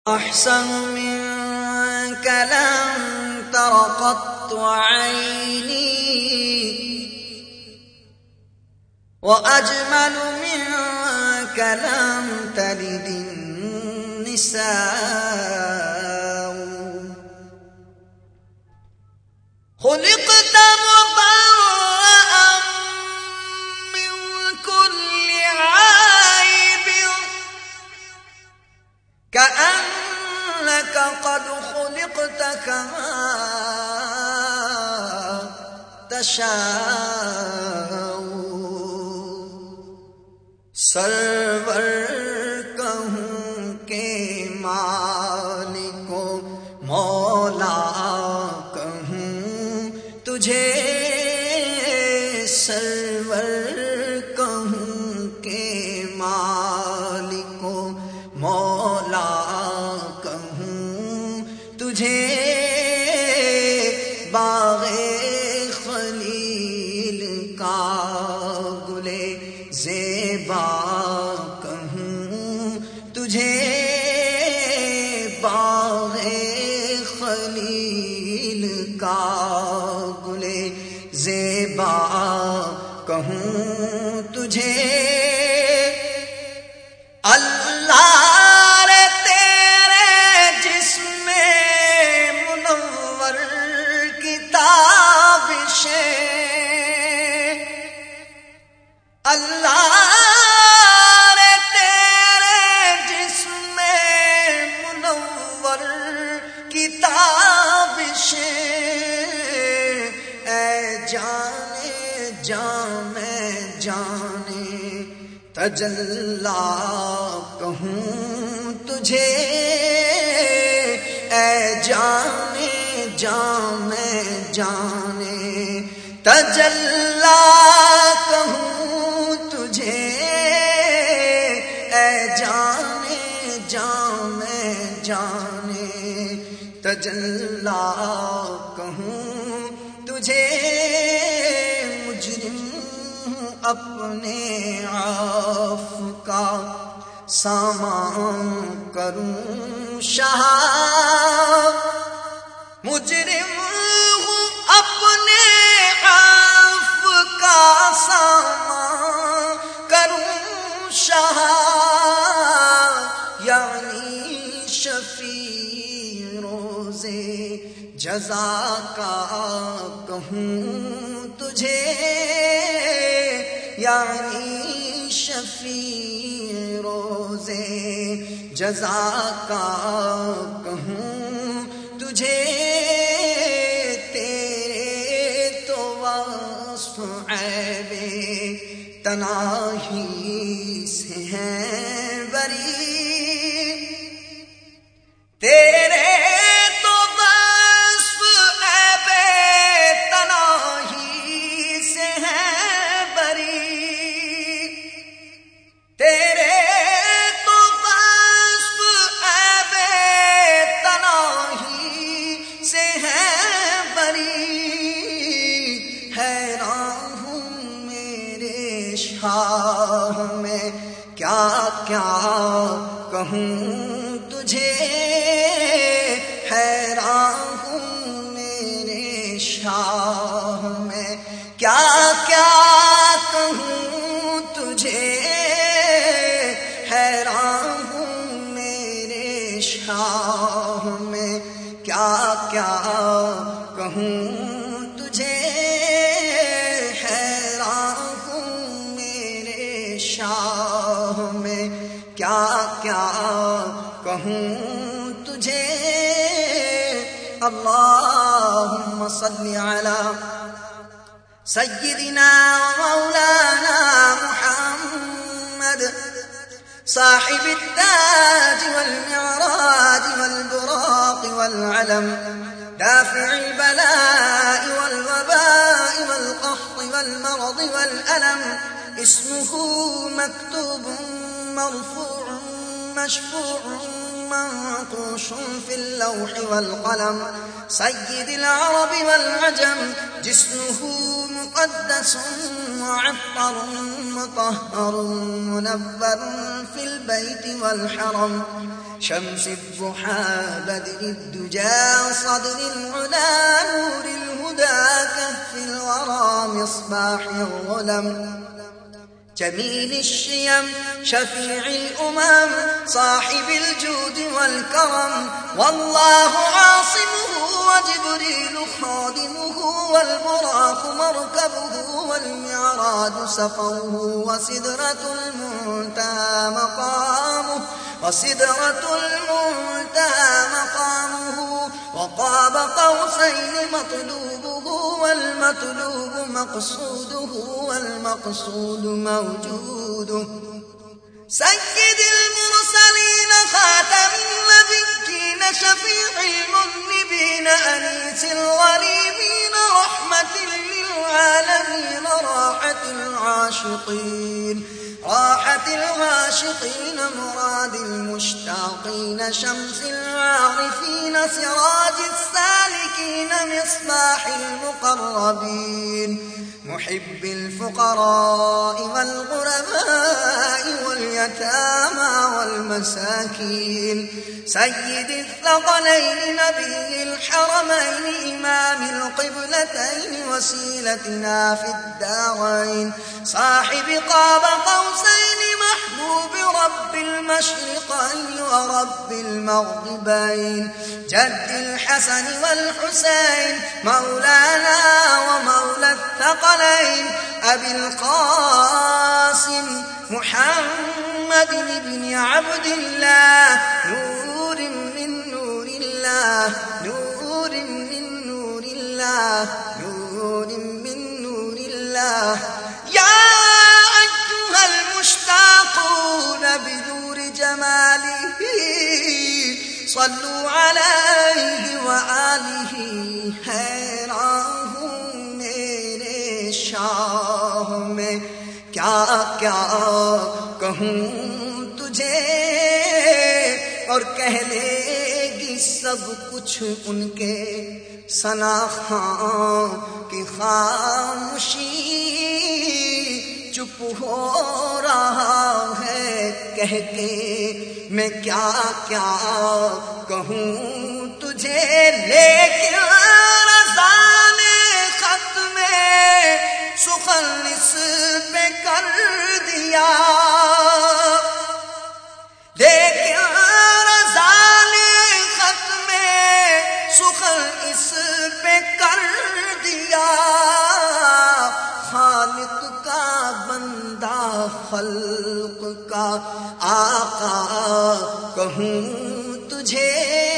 أحسن منك لم تر قط عيني وأجمل منك لم تلد النساء خلقت مبرأ من كل عيب كأنك قد خلقت كما تشاء سرور کہوں کہ مالک و مولا کہوں تجھے سرور کہوں کہ مالک و مولا کہوں تجھے باغ خلیل کا گلے زیبا کہوں تجھے باغ خلیل کا گلے زیبا کہوں تجھے اللہ رے تیرے جسم منور کی تابشیں اللہ رے تیرے جسم منور کی تابشیں اے جانے جامع جانے تجلا کہوں تجھے اے جانے جامع جانے تجلا کہوں تجھے اے جانے جامع جانے تجلا کہوں تجھے مجرم اپنے عفو کا سامان کروں شاہ مجرم ہوں اپنے عفو کا سامان کروں شاہ یعنی شفیع روزے جزا کا کہوں تجھے یعنی شفیع روزے جزا کا کہوں تجھے تیرے تو وصف عیب تناہی سے ہیں بری تیرے تو وصف عیب تناہی سے ہیں بری تیرے تو وصف عیب تناہی سے ہیں بری حیران ہوں میرے شاہ میں کیا کیا کہوں تجھے حیران ہوں میرے شاہ میں کیا کیا کہوں تجھے حیران ہوں میرے شاہ میں کیا کیا کہوں تجھے حیران ہوں میرے شاہ میں کیا کیا کہوں تجھے اللہم صلی علی سیدنا ومولانا محمد صاحب التاج والمعراج والبراق والعلم دافع البلاء والوباء والقحط والمرض والألم اسمه مكتوب مرفوع مشفوع منقوش في اللوح والقلم سيد العرب والعجم جسمه مقدس معطر مطهر منبر في البيت والحرم شمس الضحى بدر الدجى صدر العلا نور الهدى كهف الورى مصباح الظلم جميل الشيم شفيع الأمم صاحب الجود والكرم والله عاصمه وجبريل خادمه والبراق مركبه والمعراج سقوه وسدرة المنتهى مقامه وقاب قوسين مطلوبه والمطلوب مقصوده والمقصود موجوده سيد المرسلين خاتم النبيين شفيع المذنبين أنيس الغريبين رحمة للعالمين راحة العاشقين مراد المشتاقين شمس العارفين سراج السالكين مصباح المقربين محب الفقراء والغرباء واليتامى والمساكين سيد الثقلين نبي الحرمين إمام القبلتين وسيلتنا في الدارين صاحب قاب قوسين محبوب رب المشرقين ورب المغربين جد الحسن والحسين مولانا ومولى الثقلين أبي القاسم محمد بن عبد الله نور من نور الله نور من نور الله نور من نور الله يا أيها المشتاقون بنور جماله صلوا عليه وآله حیران ہوں میرے شاہ میں کیا کیا کہوں تجھے اور کہہ لے گی سب کچھ ان کے ثنا خاں کی خاموشی چپ ہو رہا ہے کہہ کے میں کیا کیا کہوں تجھے لیکن رضا نے خط میں سخن اس پہ کر دیا لیکن رضا نے خط میں سخن اس پہ کر دیا خالق کا بندہ خلق کا آقا کہوں تجھے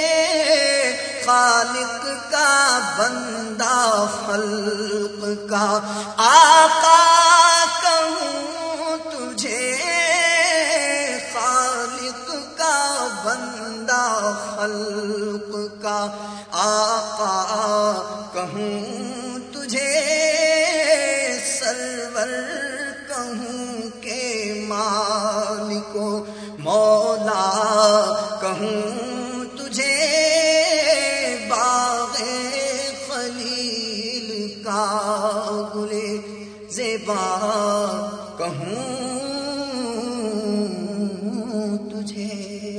خالق کا بندہ خلق کا آقا کہوں تجھے خالق کا بندہ خلق کا آقا کہوں تجھے سرور کہوں کہ مالک و مولا کہوں تجھے باغ خلیل کا گل زیبا کہوں تجھے